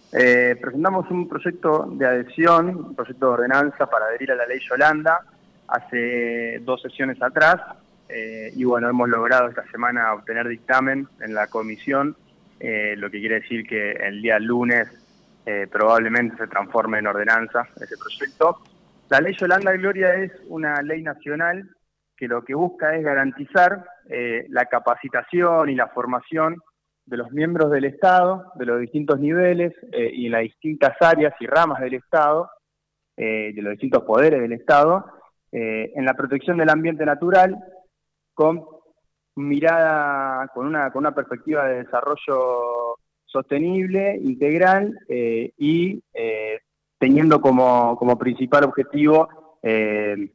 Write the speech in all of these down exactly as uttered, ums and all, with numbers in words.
Eh, presentamos un proyecto de adhesión, un proyecto de ordenanza para adherir a la ley Yolanda hace dos sesiones atrás, eh, y bueno, hemos logrado esta semana obtener dictamen en la comisión, eh, lo que quiere decir que el día lunes eh, probablemente se transforme en ordenanza ese proyecto. La ley Yolanda, Gloria, es una ley nacional que lo que busca es garantizar eh, la capacitación y la formación de los miembros del Estado, de los distintos niveles eh, y en las distintas áreas y ramas del Estado, eh, de los distintos poderes del Estado, eh, en la protección del ambiente natural, con mirada, con una, con una perspectiva de desarrollo sostenible, integral eh, y eh, teniendo como, como principal objetivo eh,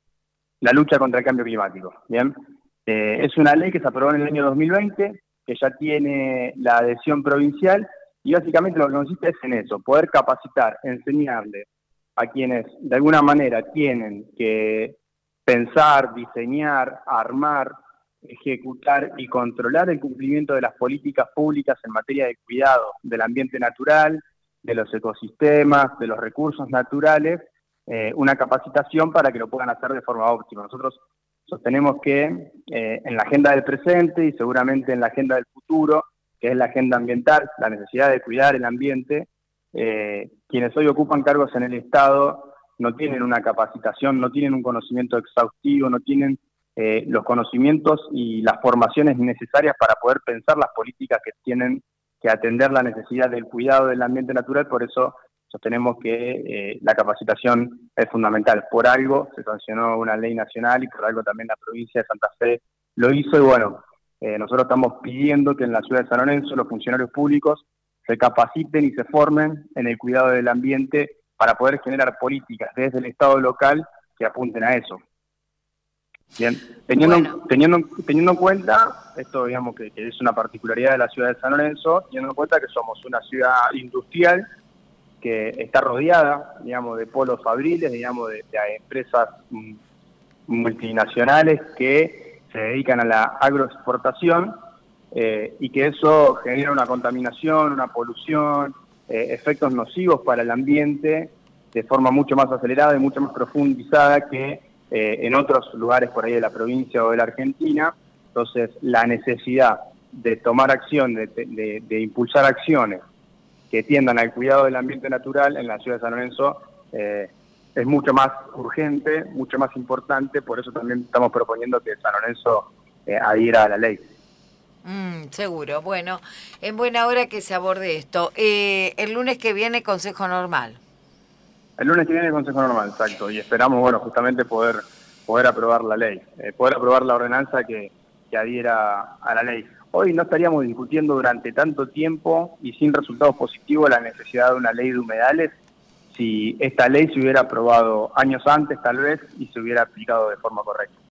la lucha contra el cambio climático. ¿Bien? Eh, es una ley que se aprobó en el año dos mil veinte, que ya tiene la adhesión provincial, y básicamente lo que consiste es en eso, poder capacitar, enseñarle a quienes de alguna manera tienen que pensar, diseñar, armar, ejecutar y controlar el cumplimiento de las políticas públicas en materia de cuidado del ambiente natural, de los ecosistemas, de los recursos naturales, eh, una capacitación para que lo puedan hacer de forma óptima. Nosotros sostenemos que eh, en la agenda del presente y seguramente en la agenda del futuro, que es la agenda ambiental, la necesidad de cuidar el ambiente, eh, quienes hoy ocupan cargos en el Estado no tienen una capacitación, no tienen un conocimiento exhaustivo, no tienen eh, los conocimientos y las formaciones necesarias para poder pensar las políticas que tienen que atender la necesidad del cuidado del ambiente natural. Por eso sostenemos que eh, la capacitación es fundamental. Por algo se sancionó una ley nacional y por algo también la provincia de Santa Fe lo hizo, y bueno, eh, nosotros estamos pidiendo que en la ciudad de San Lorenzo los funcionarios públicos se capaciten y se formen en el cuidado del ambiente para poder generar políticas desde el Estado local que apunten a eso. Bien, teniendo, Bueno. teniendo, teniendo en cuenta, esto digamos que, que es una particularidad de la ciudad de San Lorenzo, teniendo en cuenta que somos una ciudad industrial que está rodeada, digamos, de polos fabriles, digamos, de, de empresas multinacionales que se dedican a la agroexportación, eh, y que eso genera una contaminación, una polución, eh, efectos nocivos para el ambiente de forma mucho más acelerada y mucho más profundizada que eh, en otros lugares por ahí de la provincia o de la Argentina. Entonces, la necesidad de tomar acción, de, de, de impulsar acciones que tiendan al cuidado del ambiente natural en la ciudad de San Lorenzo eh, es mucho más urgente, mucho más importante. Por eso también estamos proponiendo que San Lorenzo eh, adhiera a la ley. Mm, seguro. Bueno, en buena hora que se aborde esto. Eh, el lunes que viene, Consejo Normal. El lunes que viene el Consejo Normal, exacto, y esperamos, bueno, justamente poder, poder aprobar la ley, eh, poder aprobar la ordenanza que, que adhiera a la ley. Hoy no estaríamos discutiendo durante tanto tiempo y sin resultados positivos la necesidad de una ley de humedales si esta ley se hubiera aprobado años antes tal vez y se hubiera aplicado de forma correcta.